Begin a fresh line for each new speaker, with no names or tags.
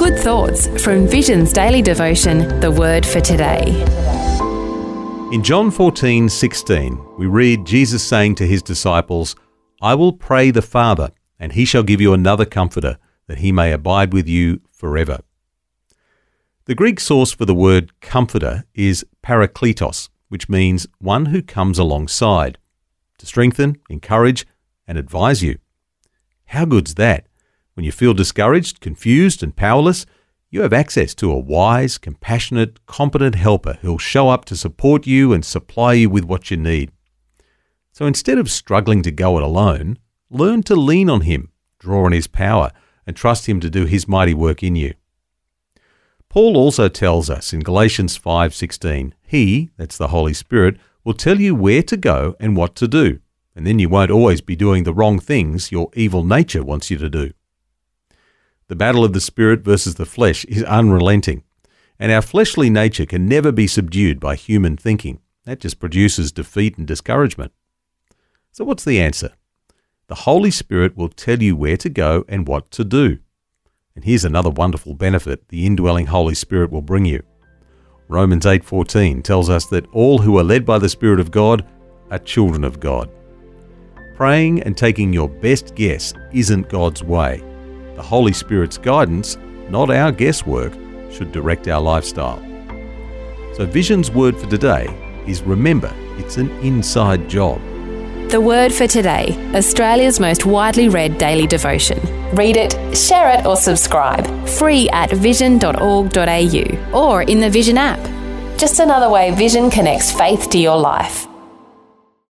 Good thoughts from Vision's daily devotion, The Word for Today.
In John 14:16, we read Jesus saying to his disciples, "I will pray the Father, and he shall give you another comforter, that he may abide with you forever." The Greek source for the word comforter is parakletos, which means one who comes alongside, to strengthen, encourage, and advise you. How good's that? When you feel discouraged, confused, and powerless, you have access to a wise, compassionate, competent helper who'll show up to support you and supply you with what you need. So instead of struggling to go it alone, learn to lean on him, draw on his power, and trust him to do his mighty work in you. Paul also tells us in Galatians 5:16, he, that's the Holy Spirit, will tell you where to go and what to do, and then you won't always be doing the wrong things your evil nature wants you to do. The battle of the Spirit versus the flesh is unrelenting, and our fleshly nature can never be subdued by human thinking. That just produces defeat and discouragement. So what's the answer? The Holy Spirit will tell you where to go and what to do. And here's another wonderful benefit the indwelling Holy Spirit will bring you. Romans 8:14 tells us that all who are led by the Spirit of God are children of God. Praying and taking your best guess isn't God's way. The Holy Spirit's guidance, not our guesswork, should direct our lifestyle. So Vision's word for today is remember, it's an inside job.
The Word for Today, Australia's most widely read daily devotion. Read it, share it or subscribe. Free at vision.org.au or in the Vision app. Just another way Vision connects faith to your life.